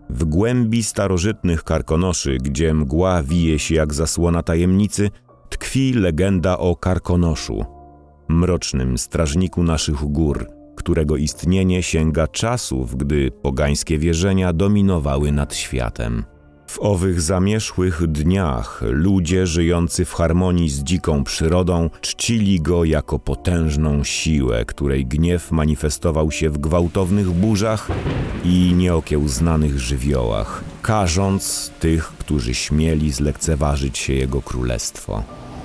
W głębi starożytnych Karkonoszy, gdzie mgła wije się jak zasłona tajemnicy, tkwi legenda o Karkonoszu, mrocznym strażniku naszych gór, którego istnienie sięga czasów, gdy pogańskie wierzenia dominowały nad światem. W owych zamierzchłych dniach ludzie żyjący w harmonii z dziką przyrodą czcili go jako potężną siłę, której gniew manifestował się w gwałtownych burzach i nieokiełznanych żywiołach, karząc tych, którzy śmieli zlekceważyć się jego królestwo.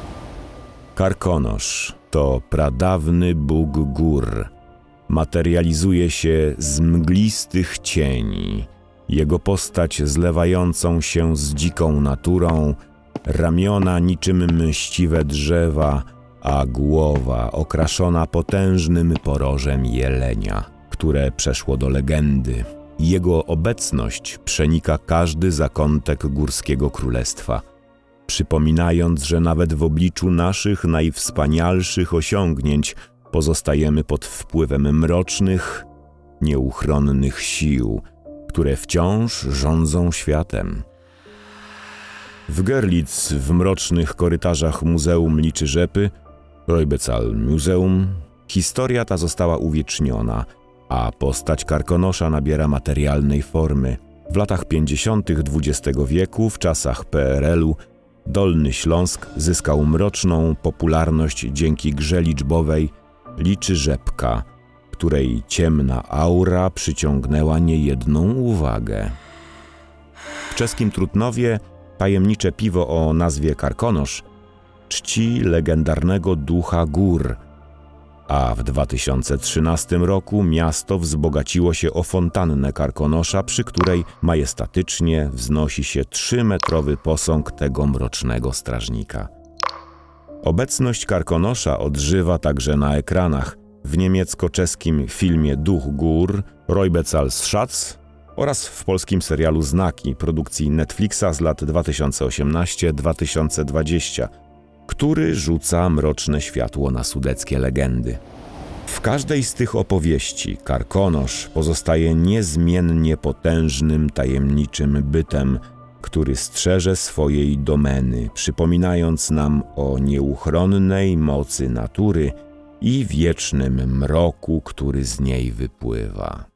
Karkonosz to pradawny bóg gór. Materializuje się z mglistych cieni. Jego postać zlewającą się z dziką naturą, ramiona niczym mściwe drzewa, a głowa okraszona potężnym porożem jelenia, które przeszło do legendy. Jego obecność przenika każdy zakątek górskiego królestwa, przypominając, że nawet w obliczu naszych najwspanialszych osiągnięć pozostajemy pod wpływem mrocznych, nieuchronnych sił, które wciąż rządzą światem. W Görlitz, w mrocznych korytarzach Muzeum Liczy Rzepy, Rojbecal Museum, historia ta została uwieczniona, a postać Karkonosza nabiera materialnej formy. W latach 50. XX wieku, w czasach PRL-u, Dolny Śląsk zyskał mroczną popularność dzięki grze liczbowej Liczy Rzepka, której ciemna aura przyciągnęła niejedną uwagę. W czeskim Trutnowie tajemnicze piwo o nazwie Karkonosz czci legendarnego ducha gór, a w 2013 roku miasto wzbogaciło się o fontannę Karkonosza, przy której majestatycznie wznosi się 3-metrowy posąg tego mrocznego strażnika. Obecność Karkonosza odżywa także na ekranach w niemiecko-czeskim filmie Duch Gór, Rojbecal Schatz oraz w polskim serialu Znaki produkcji Netflixa z lat 2018-2020, który rzuca mroczne światło na sudeckie legendy. W każdej z tych opowieści Karkonosz pozostaje niezmiennie potężnym, tajemniczym bytem, który strzeże swojej domeny, przypominając nam o nieuchronnej mocy natury i wiecznym mroku, który z niej wypływa.